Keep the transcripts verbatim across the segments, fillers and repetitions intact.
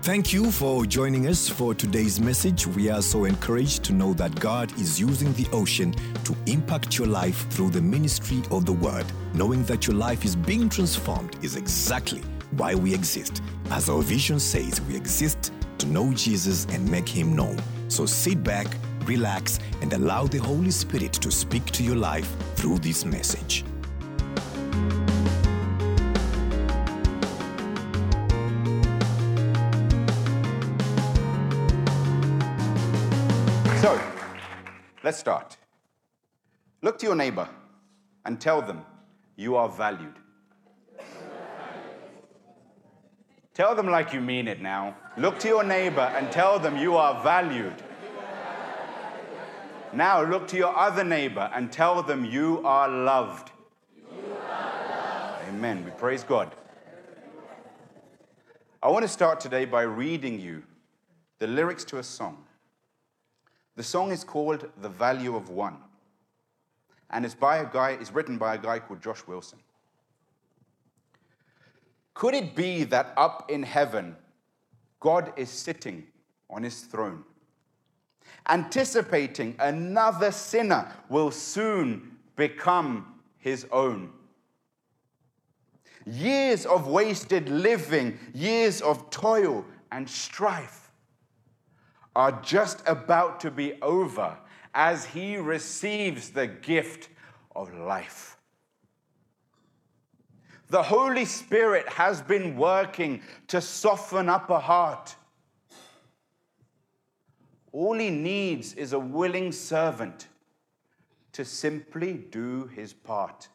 Thank you for joining us for today's message. We are so encouraged to know that God is using the ocean to impact your life through the ministry of the Word. Knowing that your life is being transformed is exactly why we exist. As our vision says, we exist to know Jesus and make Him known. So sit back, relax, and allow the Holy Spirit to speak to your life through this message. So, let's start. Look to your neighbor and tell them you are valued. Tell them like you mean it now. Look to your neighbor and tell them you are valued. Now look to your other neighbor and tell them you are loved. You are loved. Amen. We praise God. I want to start today by reading you the lyrics to a song. The song is called The Value of One, and it's by a guy, it's written by a guy called Josh Wilson. Could it be that up in heaven, God is sitting on his throne, anticipating another sinner will soon become his own? Years of wasted living, years of toil and strife are just about to be over as he receives the gift of life. The Holy Spirit has been working to soften up a heart. All he needs is a willing servant to simply do his part.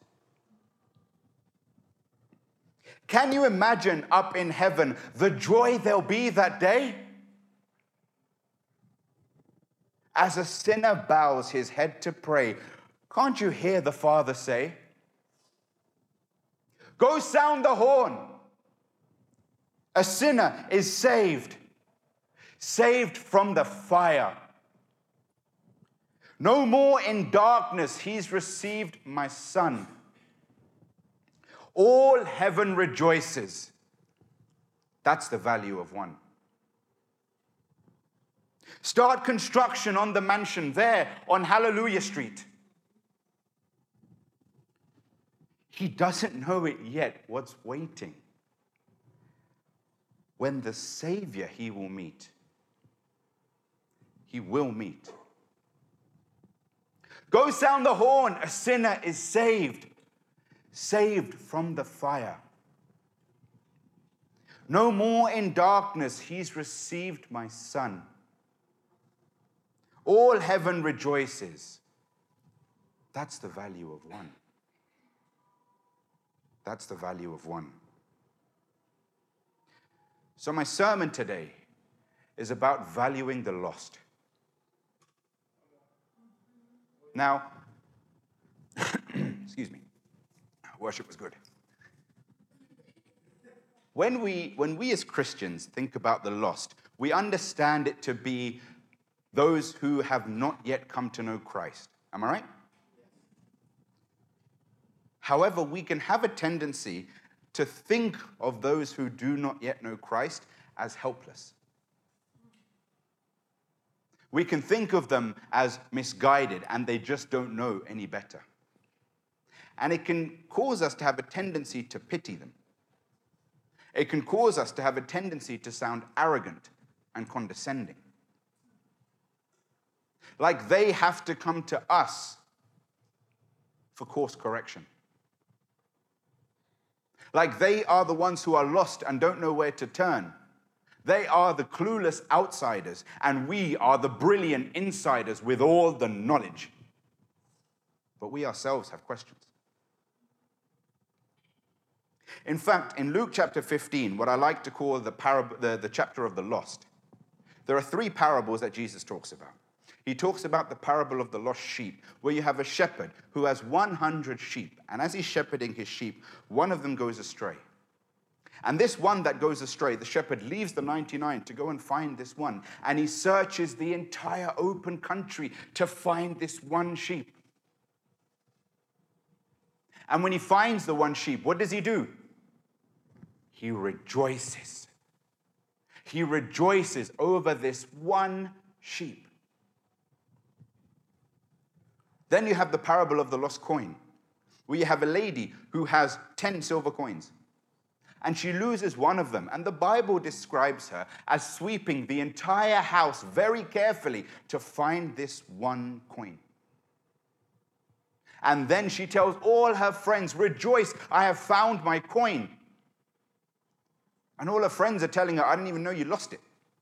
Can you imagine up in heaven the joy there'll be that day? As a sinner bows his head to pray, can't you hear the Father say, "Go sound the horn. A sinner is saved, saved from the fire. No more in darkness, he's received my son. All heaven rejoices." That's the value of one. Start construction on the mansion there on Hallelujah Street. He doesn't know it yet what's waiting. When the Savior he will meet, he will meet. Go sound the horn, a sinner is saved, saved from the fire. No more in darkness, he's received my son. All heaven rejoices. That's the value of one. That's the value of one. So my sermon today is about valuing the lost. Now, excuse me, worship was good. When we, when we as Christians think about the lost, we understand it to be those who have not yet come to know Christ. Am I right? However, we can have a tendency to think of those who do not yet know Christ as helpless. We can think of them as misguided and they just don't know any better. And it can cause us to have a tendency to pity them. It can cause us to have a tendency to sound arrogant and condescending. Like they have to come to us for course correction. Like they are the ones who are lost and don't know where to turn. They are the clueless outsiders, and we are the brilliant insiders with all the knowledge. But we ourselves have questions. In fact, in Luke chapter fifteen, what I like to call the, parab- the, the chapter of the lost, there are three parables that Jesus talks about. He talks about the parable of the lost sheep, where you have a shepherd who has one hundred sheep. And as he's shepherding his sheep, one of them goes astray. And this one that goes astray, the shepherd leaves the ninety-nine to go and find this one. And he searches the entire open country to find this one sheep. And when he finds the one sheep, what does he do? He rejoices. He rejoices over this one sheep. Then you have the parable of the lost coin, where you have a lady who has ten silver coins, and she loses one of them. And the Bible describes her as sweeping the entire house very carefully to find this one coin. And then she tells all her friends, rejoice, I have found my coin. And all her friends are telling her, I didn't even know you lost it.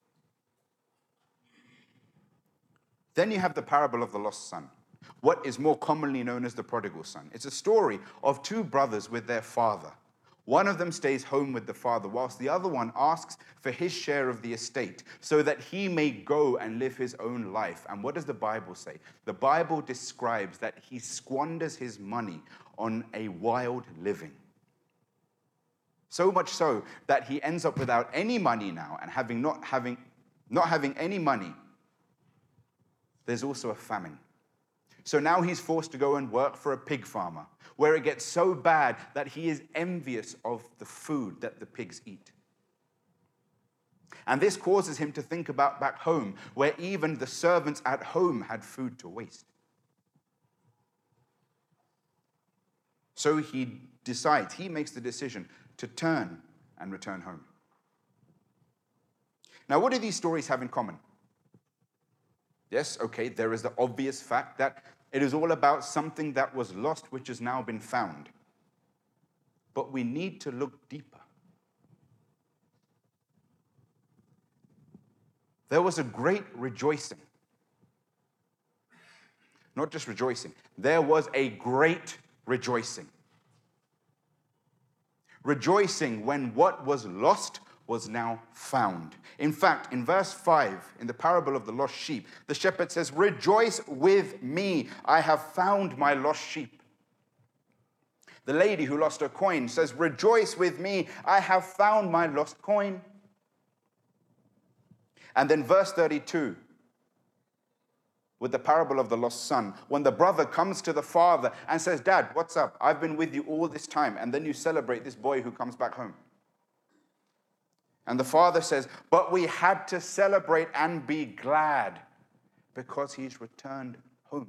Then you have the parable of the lost son, what is more commonly known as the prodigal son. It's a story of two brothers with their father. One of them stays home with the father, whilst the other one asks for his share of the estate so that he may go and live his own life. And what does the Bible say? The Bible describes that he squanders his money on a wild living. So much so that he ends up without any money now, and having not having not having any money, there's also a famine. So now he's forced to go and work for a pig farmer, where it gets so bad that he is envious of the food that the pigs eat. And this causes him to think about back home, where even the servants at home had food to waste. So he decides, he makes the decision to turn and return home. Now, what do these stories have in common? Yes, okay, there is the obvious fact that it is all about something that was lost, which has now been found. But we need to look deeper. There was a great rejoicing. Not just rejoicing, there was a great rejoicing. Rejoicing when what was lost was now found. In fact, in verse five, in the parable of the lost sheep, the shepherd says, rejoice with me, I have found my lost sheep. The lady who lost her coin says, rejoice with me, I have found my lost coin. And then verse thirty-two, with the parable of the lost son, when the brother comes to the father and says, Dad, what's up? I've been with you all this time. And then you celebrate this boy who comes back home. And the father says, but we had to celebrate and be glad because he's returned home.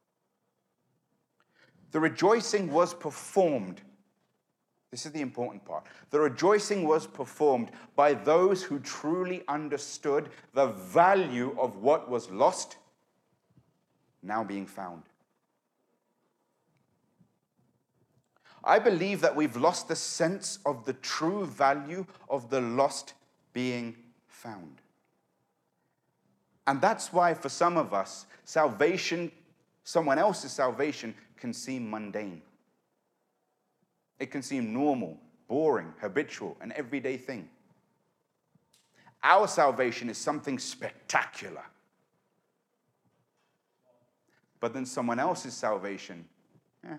The rejoicing was performed. This is the important part. The rejoicing was performed by those who truly understood the value of what was lost, now being found. I believe that we've lost the sense of the true value of the lost being found. And that's why for some of us, salvation, someone else's salvation, can seem mundane. It can seem normal, boring, habitual, an everyday thing. Our salvation is something spectacular. But then someone else's salvation, eh.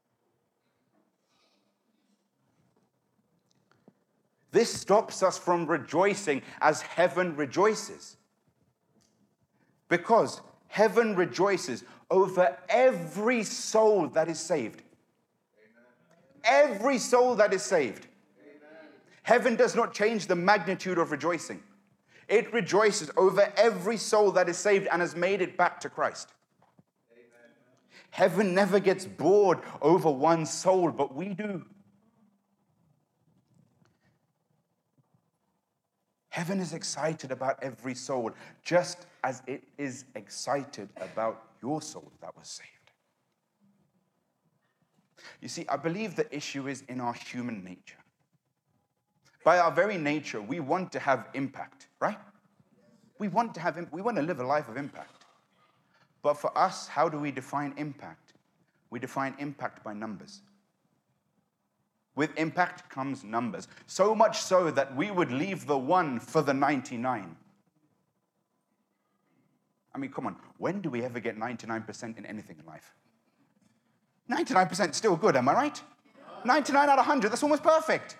This stops us from rejoicing as heaven rejoices. Because heaven rejoices over every soul that is saved. Amen. Every soul that is saved. Amen. Heaven does not change the magnitude of rejoicing. It rejoices over every soul that is saved and has made it back to Christ. Amen. Heaven never gets bored over one soul, but we do. Heaven is excited about every soul, just as it is excited about your soul that was saved. You see, I believe the issue is in our human nature. By our very nature, we want to have impact, right? We want to have, we want to live a life of impact. But for us, how do we define impact? We define impact by numbers. With impact comes numbers. So much so that we would leave the one for the ninety-nine. I mean, come on. When do we ever get ninety-nine percent in anything in life? ninety-nine percent is still good, am I right? ninety-nine out of one hundred, that's almost perfect.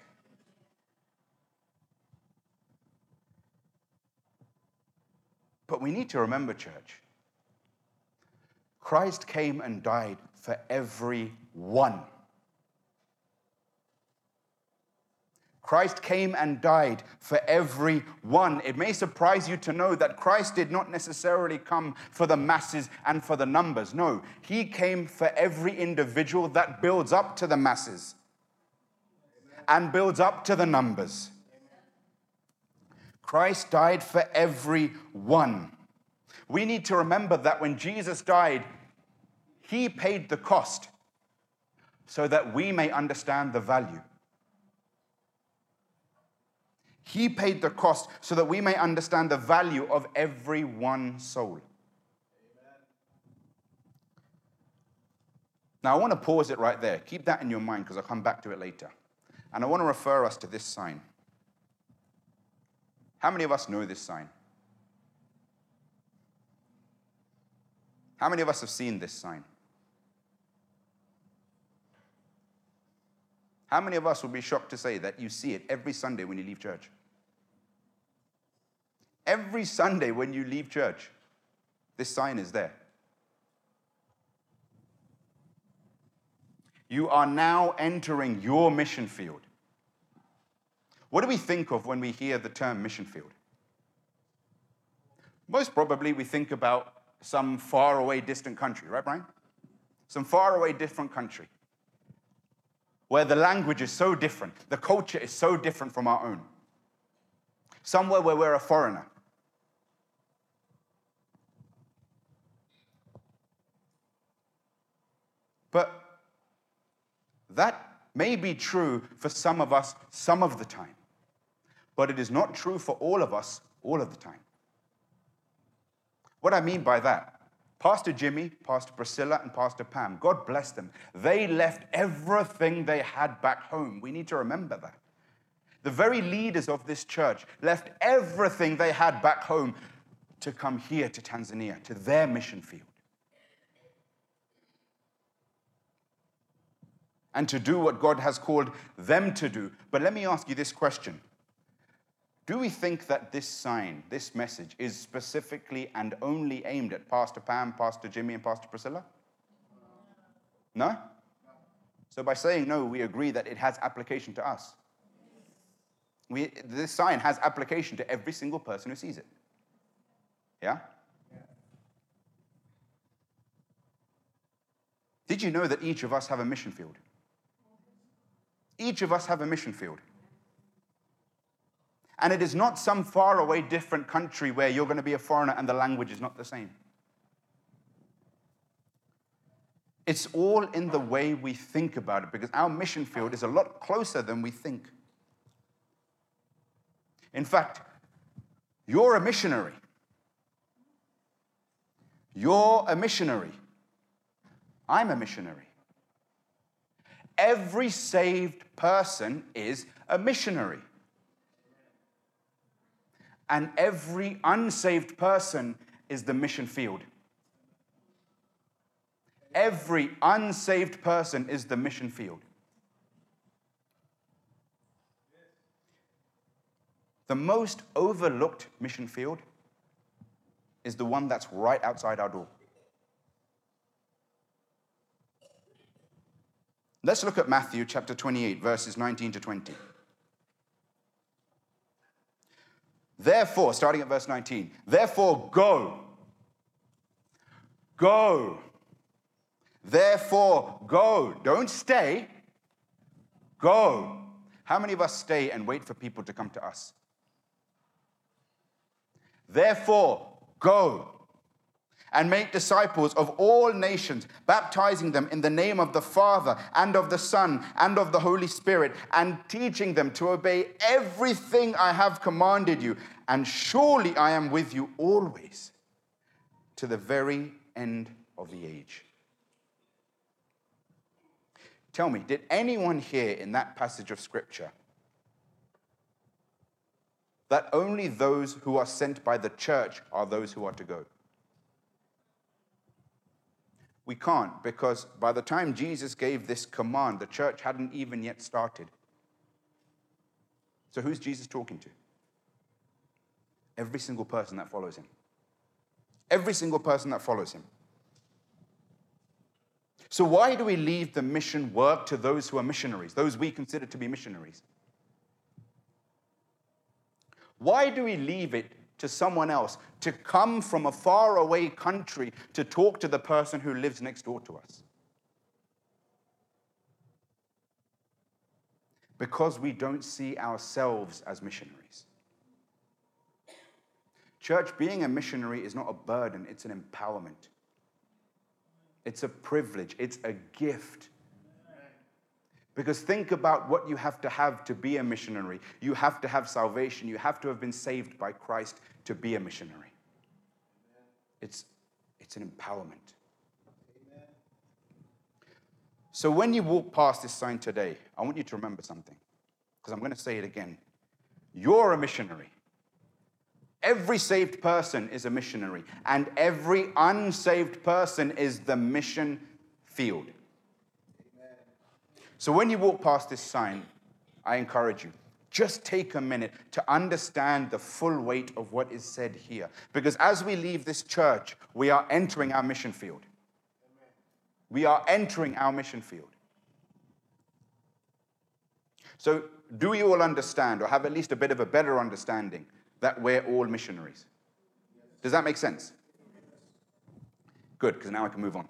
But we need to remember, church, Christ came and died for every one. Christ came and died for everyone. It may surprise you to know that Christ did not necessarily come for the masses and for the numbers. No, he came for every individual that builds up to the masses and builds up to the numbers. Christ died for everyone. We need to remember that when Jesus died, he paid the cost so that we may understand the value. He paid the cost so that we may understand the value of every one soul. Amen. Now, I want to pause it right there. Keep that in your mind because I'll come back to it later. And I want to refer us to this sign. How many of us know this sign? How many of us have seen this sign? How many of us will be shocked to say that you see it every Sunday when you leave church? Every Sunday when you leave church, this sign is there. You are now entering your mission field. What do we think of when we hear the term mission field? Most probably we think about some faraway, distant country, right, Brian? Some faraway, different country where the language is so different, the culture is so different from our own. Somewhere where we're a foreigner. But that may be true for some of us some of the time. But it is not true for all of us all of the time. What I mean by that, Pastor Jimmy, Pastor Priscilla, and Pastor Pam, God bless them. They left everything they had back home. We need to remember that. The very leaders of this church left everything they had back home to come here to Tanzania, to their mission field. And to do what God has called them to do. But let me ask you this question. Do we think that this sign, this message, is specifically and only aimed at Pastor Pam, Pastor Jimmy, and Pastor Priscilla? No? So by saying no, we agree that it has application to us. We, this sign has application to every single person who sees it. Yeah? Did you know that each of us have a mission field? Each of us have a mission field. And it is not some faraway different country where you're going to be a foreigner and the language is not the same. It's all in the way we think about it, because our mission field is a lot closer than we think. In fact, you're a missionary. You're a missionary. I'm a missionary. Every saved person is a missionary. And every unsaved person is the mission field. Every unsaved person is the mission field. The most overlooked mission field is the one that's right outside our door. Let's look at Matthew chapter twenty-eight, verses nineteen to twenty. Therefore, starting at verse nineteen, therefore go. Go. Therefore go. Don't stay. Go. How many of us stay and wait for people to come to us? Therefore go and make disciples of all nations, baptizing them in the name of the Father and of the Son and of the Holy Spirit, and teaching them to obey everything I have commanded you. And surely I am with you always, to the very end of the age. Tell me, did anyone hear in that passage of Scripture that only those who are sent by the church are those who are to go? We can't, because by the time Jesus gave this command, the church hadn't even yet started. So who's Jesus talking to? Every single person that follows him. Every single person that follows him. So why do we leave the mission work to those who are missionaries, those we consider to be missionaries? Why do we leave it to someone else to come from a faraway country to talk to the person who lives next door to us? Because we don't see ourselves as missionaries. Church, being a missionary is not a burden, it's an empowerment. It's a privilege, it's a gift. Because think about what you have to have to be a missionary. You have to have salvation. You have to have been saved by Christ to be a missionary. It's, it's an empowerment. Amen. So when you walk past this sign today, I want you to remember something. Because I'm going to say it again. You're a missionary. Every saved person is a missionary. And every unsaved person is the mission field. So when you walk past this sign, I encourage you, just take a minute to understand the full weight of what is said here. Because as we leave this church, we are entering our mission field. We are entering our mission field. So do you all understand, or have at least a bit of a better understanding, that we're all missionaries? Does that make sense? Good, because now I can move on.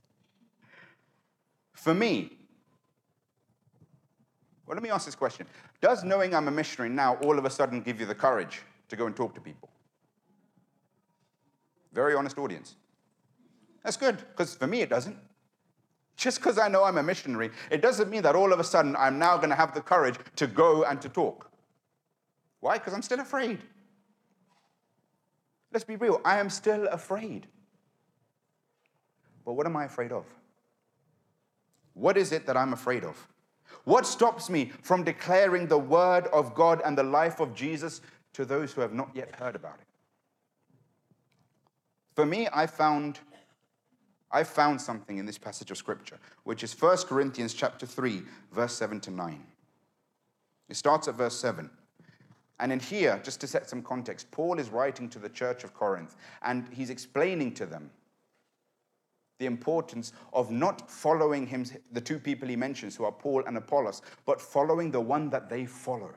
For me, well, let me ask this question. Does knowing I'm a missionary now all of a sudden give you the courage to go and talk to people? Very honest audience. That's good, because for me it doesn't. Just because I know I'm a missionary, it doesn't mean that all of a sudden I'm now going to have the courage to go and to talk. Why? Because I'm still afraid. Let's be real, I am still afraid. But what am I afraid of? What is it that I'm afraid of? What stops me from declaring the word of God and the life of Jesus to those who have not yet heard about it? For me, I found, I found something in this passage of Scripture, which is First Corinthians chapter three, verse seven to nine. It starts at verse seven. And in here, just to set some context, Paul is writing to the church of Corinth, and he's explaining to them the importance of not following him, the two people he mentions, who are Paul and Apollos, but following the one that they follow.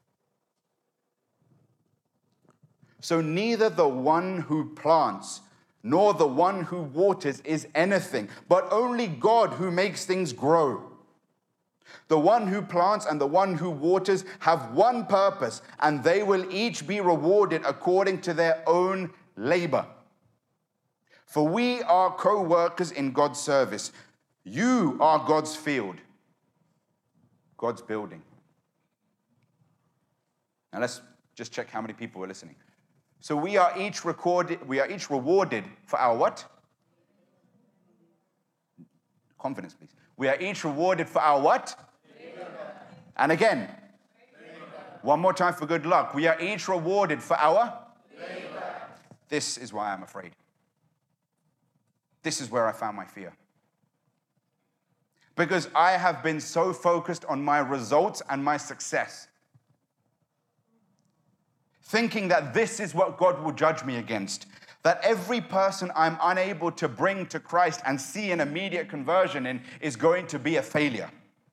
So neither the one who plants nor the one who waters is anything, but only God who makes things grow. The one who plants and the one who waters have one purpose, and they will each be rewarded according to their own labor. For we are co-workers in God's service. You are God's field, God's building. Now let's just check how many people are listening. So we are each recorded, we are each rewarded for our what? Confidence, please. We are each rewarded for our what? Labor. And again, labor. One more time for good luck. We are each rewarded for our labor. This is why I'm afraid. This is where I found my fear. Because I have been so focused on my results and my success, thinking that this is what God will judge me against, that every person I'm unable to bring to Christ and see an immediate conversion in is going to be a failure.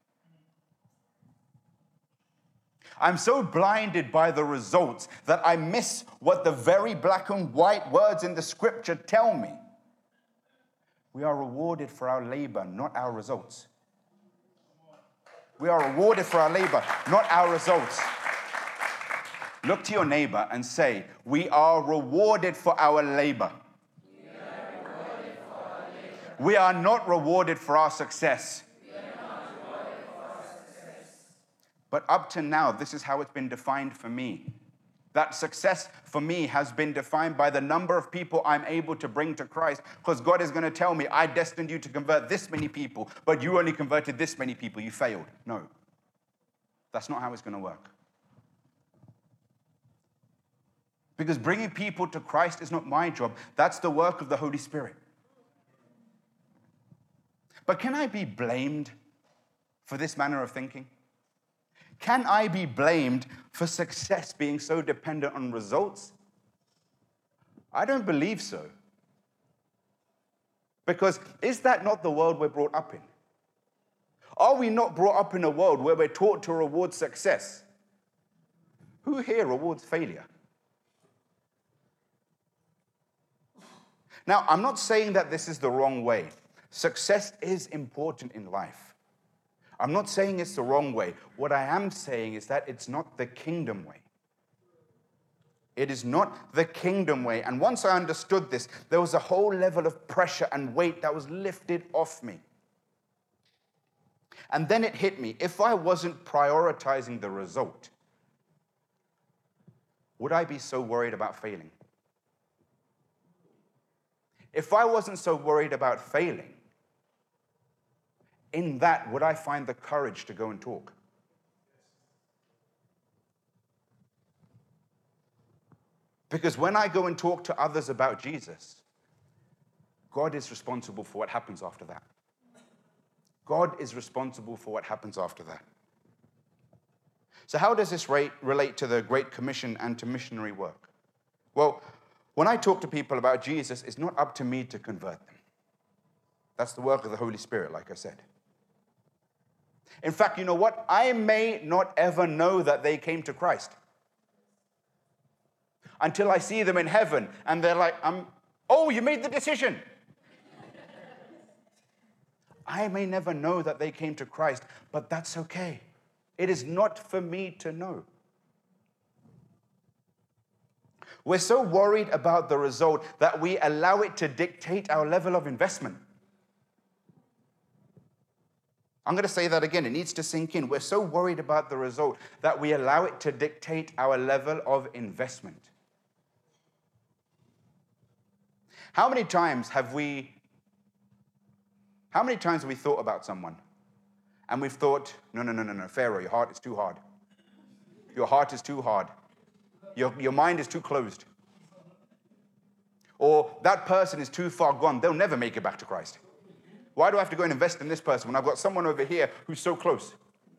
I'm so blinded by the results that I miss what the very black and white words in the Scripture tell me. We are rewarded for our labor, not our results. We are rewarded for our labor, not our results. Look to your neighbor and say, we are rewarded for our labor. We are, rewarded for our labor. We are not rewarded for our success. We are not rewarded for our success. But up to now, this is how it's been defined for me. That success for me has been defined by the number of people I'm able to bring to Christ, because God is going to tell me, I destined you to convert this many people, but you only converted this many people. You failed. No. That's not how it's going to work. Because bringing people to Christ is not my job. That's the work of the Holy Spirit. But can I be blamed for this manner of thinking? Can I be blamed for success being so dependent on results? I don't believe so. Because is that not the world we're brought up in? Are we not brought up in a world where we're taught to reward success? Who here rewards failure? Now, I'm not saying that this is the wrong way. Success is important in life. I'm not saying it's the wrong way. What I am saying is that it's not the kingdom way. It is not the kingdom way. And once I understood this, there was a whole level of pressure and weight that was lifted off me. And then it hit me. If I wasn't prioritizing the result, would I be so worried about failing? If I wasn't so worried about failing, in that, would I find the courage to go and talk? Because when I go and talk to others about Jesus, God is responsible for what happens after that. God is responsible for what happens after that. So how does this relate to the Great Commission and to missionary work? Well, when I talk to people about Jesus, it's not up to me to convert them. That's the work of the Holy Spirit, like I said. In fact, you know what? I may not ever know that they came to Christ until I see them in heaven and they're like, um, oh, you made the decision. I may never know that they came to Christ, but that's okay. It is not for me to know. We're so worried about the result that we allow it to dictate our level of investment. I'm going to say that again. It needs to sink in. We're so worried about the result that we allow it to dictate our level of investment. How many times have we, how many times have we thought about someone and we've thought, no, no, no, no, no, Pharaoh, your heart is too hard. Your heart is too hard. Your, your mind is too closed. Or that person is too far gone. They'll never make it back to Christ. Why do I have to go and invest in this person when I've got someone over here who's so close?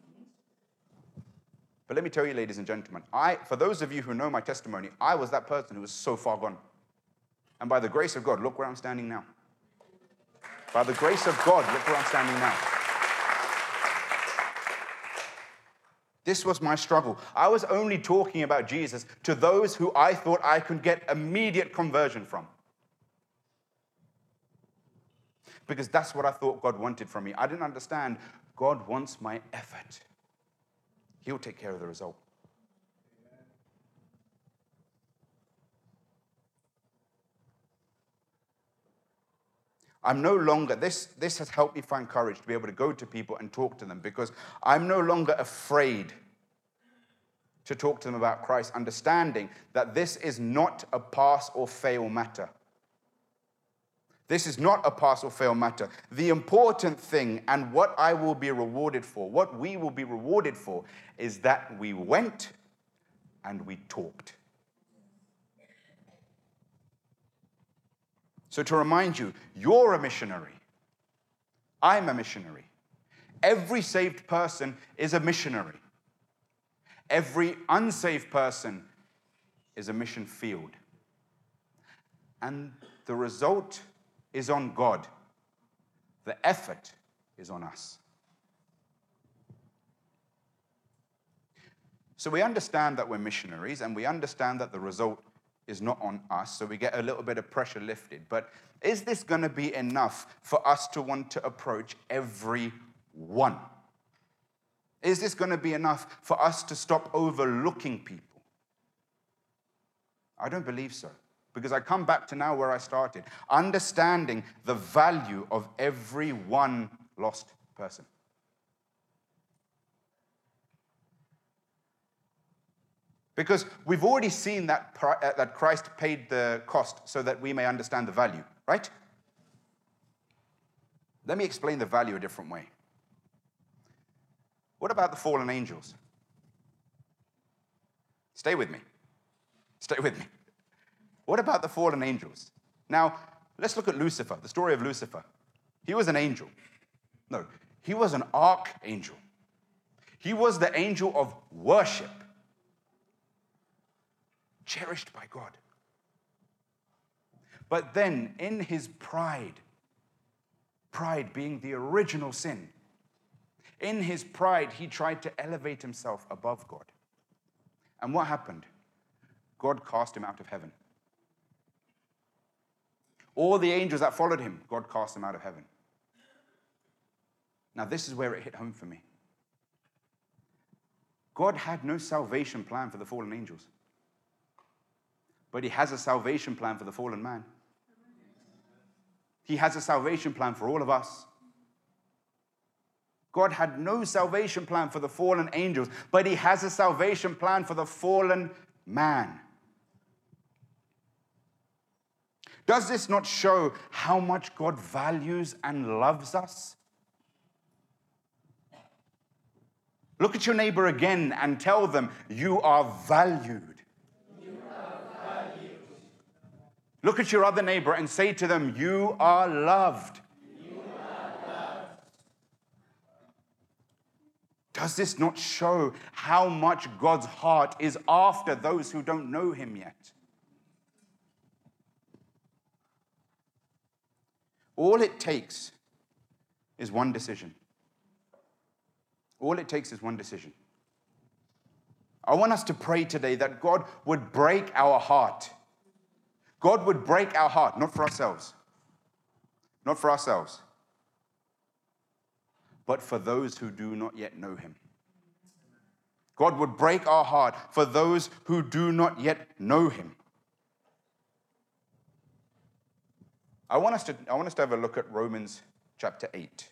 But let me tell you, ladies and gentlemen, I, for those of you who know my testimony, I was that person who was so far gone. And by the grace of God, look where I'm standing now. By the grace of God, look where I'm standing now. This was my struggle. I was only talking about Jesus to those who I thought I could get immediate conversion from. Because that's what I thought God wanted from me. I didn't understand God wants my effort. He'll take care of the result. I'm no longer, this, this has helped me find courage to be able to go to people and talk to them because I'm no longer afraid to talk to them about Christ, understanding that this is not a pass or fail matter. This is not a pass or fail matter. The important thing and what I will be rewarded for, what we will be rewarded for, is that we went and we talked. So to remind you, you're a missionary. I'm a missionary. Every saved person is a missionary. Every unsaved person is a mission field. And the result is on God. The effort is on us. So we understand that we're missionaries, and we understand that the result is not on us, so we get a little bit of pressure lifted. But is this going to be enough for us to want to approach everyone? Is this going to be enough for us to stop overlooking people? I don't believe so, because I come back to now where I started, understanding the value of every one lost person. Because we've already seen that, that Christ paid the cost so that we may understand the value, right? Let me explain the value a different way. What about the fallen angels? Stay with me. Stay with me. What about the fallen angels? Now, let's look at Lucifer, the story of Lucifer. He was an angel. No, he was an archangel. He was the angel of worship. Cherished by God. But then in his pride, pride being the original sin, in his pride he tried to elevate himself above God. And what happened? God cast him out of heaven. All the angels that followed him, God cast them out of heaven. Now, this is where it hit home for me. God had no salvation plan for the fallen angels, but he has a salvation plan for the fallen man. He has a salvation plan for all of us. God had no salvation plan for the fallen angels, but he has a salvation plan for the fallen man. Does this not show how much God values and loves us? Look at your neighbor again and tell them, you are valued. You are valued. Look at your other neighbor and say to them, you are loved. You are loved. Does this not show how much God's heart is after those who don't know him yet? All it takes is one decision. All it takes is one decision. I want us to pray today that God would break our heart. God would break our heart, not for ourselves. Not for ourselves. But for those who do not yet know him. God would break our heart for those who do not yet know him. I want us to, I want us to have a look at Romans chapter eight.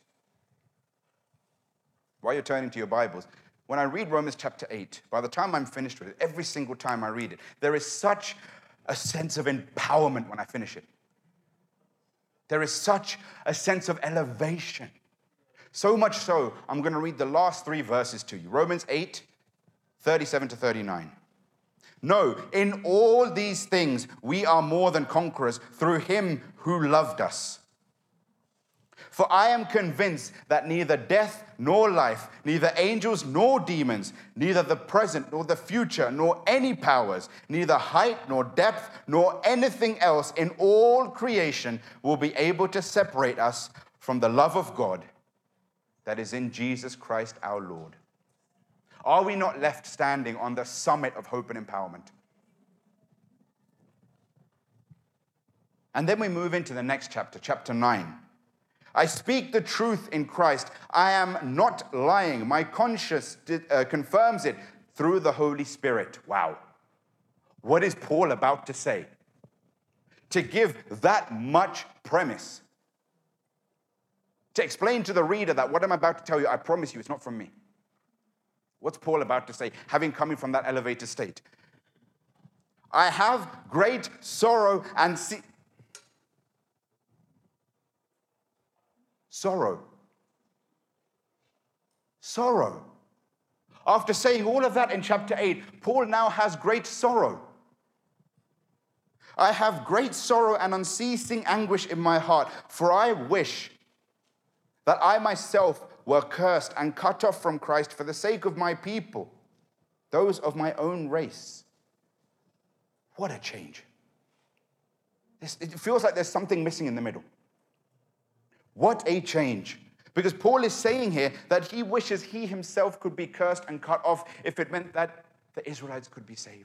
While you're turning to your Bibles, when I read Romans chapter eight, by the time I'm finished with it, every single time I read it, there is such a sense of empowerment when I finish it. There is such a sense of elevation. So much so, I'm going to read the last three verses to you. Romans eight, thirty-seven to thirty-nine. No, in all these things, we are more than conquerors through him who loved us. For I am convinced that neither death nor life, neither angels nor demons, neither the present nor the future, nor any powers, neither height nor depth, nor anything else in all creation will be able to separate us from the love of God that is in Jesus Christ our Lord. Are we not left standing on the summit of hope and empowerment? And then we move into the next chapter, chapter nine. I speak the truth in Christ. I am not lying. My conscience uh, confirms it through the Holy Spirit. Wow. What is Paul about to say? To give that much premise. To explain to the reader that what I'm about to tell you, I promise you, it's not from me. What's Paul about to say, having coming from that elevated state? I have great sorrow and see. Sorrow. Sorrow. After saying all of that in chapter eight, Paul now has great sorrow. I have great sorrow and unceasing anguish in my heart, for I wish that I myself were cursed and cut off from Christ for the sake of my people, those of my own race. What a change. It feels like there's something missing in the middle. What a change. Because Paul is saying here that he wishes he himself could be cursed and cut off if it meant that the Israelites could be saved.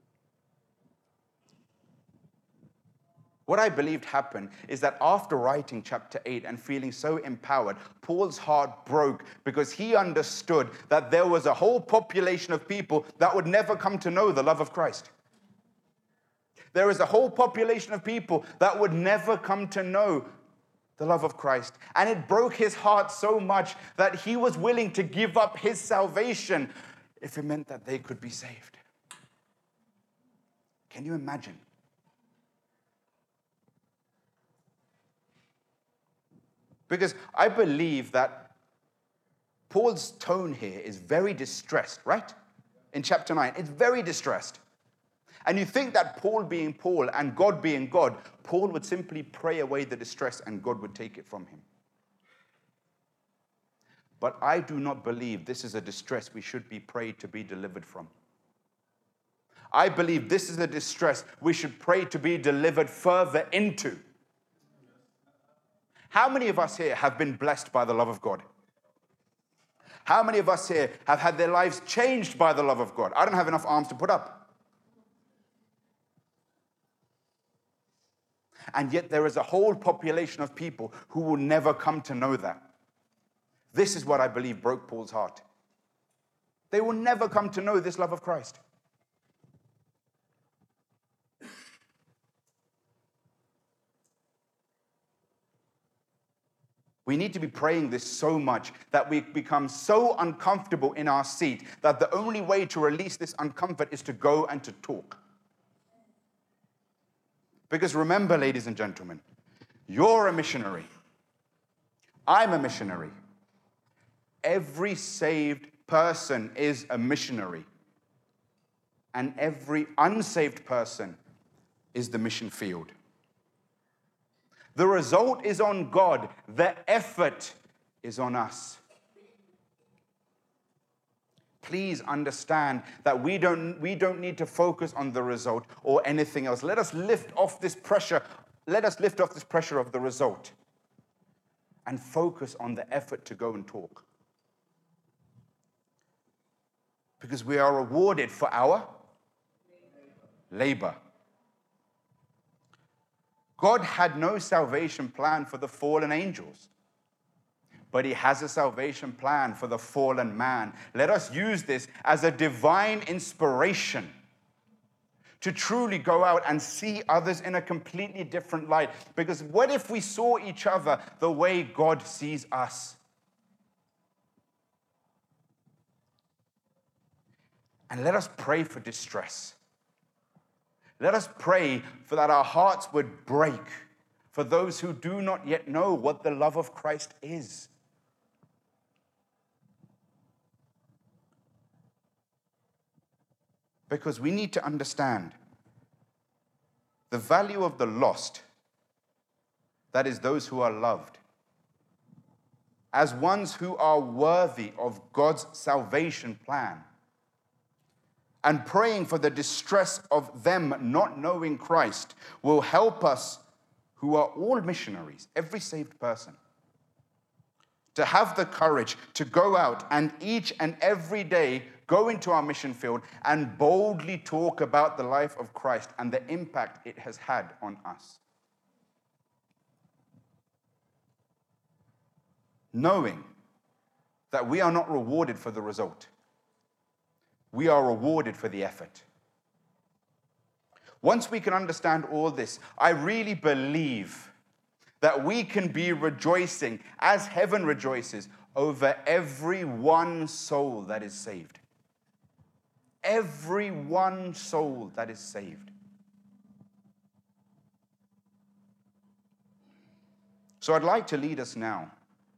What I believed happened is that after writing chapter eight and feeling so empowered, Paul's heart broke because he understood that there was a whole population of people that would never come to know the love of Christ. There is a whole population of people that would never come to know the love of Christ. And it broke his heart so much that he was willing to give up his salvation if it meant that they could be saved. Can you imagine? Because I believe that Paul's tone here is very distressed, right? In chapter nine, it's very distressed. And you think that Paul being Paul and God being God, Paul would simply pray away the distress and God would take it from him. But I do not believe this is a distress we should be prayed to be delivered from. I believe this is a distress we should pray to be delivered further into. How many of us here have been blessed by the love of God? How many of us here have had their lives changed by the love of God? I don't have enough arms to put up. And yet there is a whole population of people who will never come to know that. This is what I believe broke Paul's heart. They will never come to know this love of Christ. We need to be praying this so much that we become so uncomfortable in our seat that the only way to release this uncomfort is to go and to talk. Because remember, ladies and gentlemen, you're a missionary. I'm a missionary. Every saved person is a missionary. And every unsaved person is the mission field. The result is on God. The effort is on us. Please understand that we don't, we don't need to focus on the result or anything else. Let us lift off this pressure. Let us lift off this pressure of the result and focus on the effort to go and talk. Because we are rewarded for our labor. God had no salvation plan for the fallen angels, but he has a salvation plan for the fallen man. Let us use this as a divine inspiration to truly go out and see others in a completely different light. Because what if we saw each other the way God sees us? And let us pray for distress. Let us pray for that our hearts would break for those who do not yet know what the love of Christ is. Because we need to understand the value of the lost, that is, those who are loved, as ones who are worthy of God's salvation plan. And praying for the distress of them not knowing Christ will help us, who are all missionaries, every saved person, to have the courage to go out and each and every day go into our mission field and boldly talk about the life of Christ and the impact it has had on us. Knowing that we are not rewarded for the result. We are rewarded for the effort. Once we can understand all this, I really believe that we can be rejoicing as heaven rejoices over every one soul that is saved. Every one soul that is saved. So I'd like to lead us now,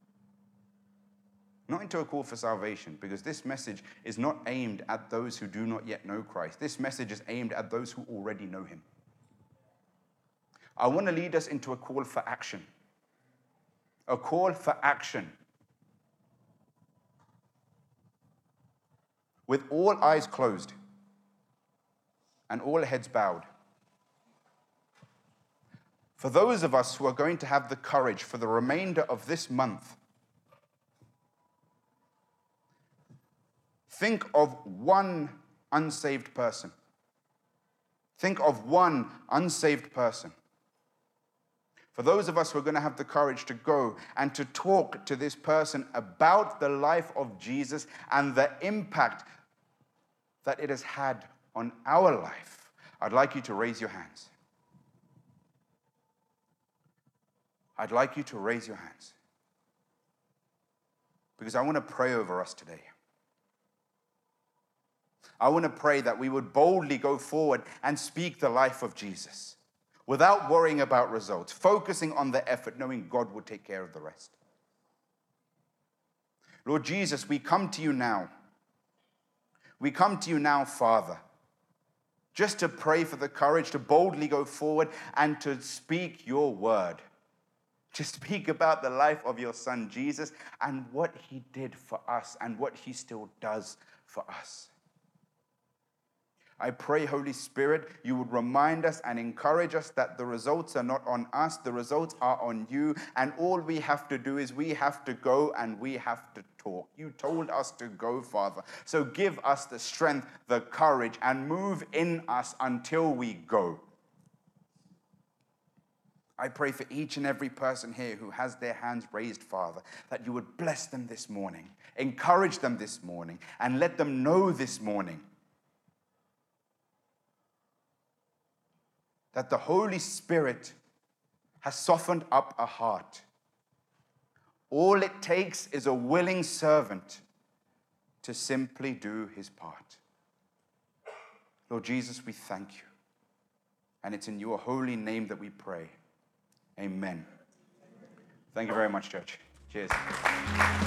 not into a call for salvation, because this message is not aimed at those who do not yet know Christ. This message is aimed at those who already know him. I want to lead us into a call for action. A call for action. With all eyes closed and all heads bowed. For those of us who are going to have the courage for the remainder of this month, think of one unsaved person. Think of one unsaved person. For those of us who are going to have the courage to go and to talk to this person about the life of Jesus and the impact that it has had on our life, I'd like you to raise your hands. I'd like you to raise your hands. Because I want to pray over us today. I want to pray that we would boldly go forward and speak the life of Jesus without worrying about results, focusing on the effort, knowing God will take care of the rest. Lord Jesus, we come to you now. We come to you now, Father, just to pray for the courage to boldly go forward and to speak your word, to speak about the life of your Son, Jesus, and what he did for us and what he still does for us. I pray, Holy Spirit, you would remind us and encourage us that the results are not on us, the results are on you, and all we have to do is we have to go and we have to talk. You told us to go, Father. So give us the strength, the courage, and move in us until we go. I pray for each and every person here who has their hands raised, Father, that you would bless them this morning, encourage them this morning, and let them know this morning that the Holy Spirit has softened up a heart. All it takes is a willing servant to simply do his part. Lord Jesus, we thank you. And it's in your holy name that we pray. Amen. Thank you very much, church. Cheers.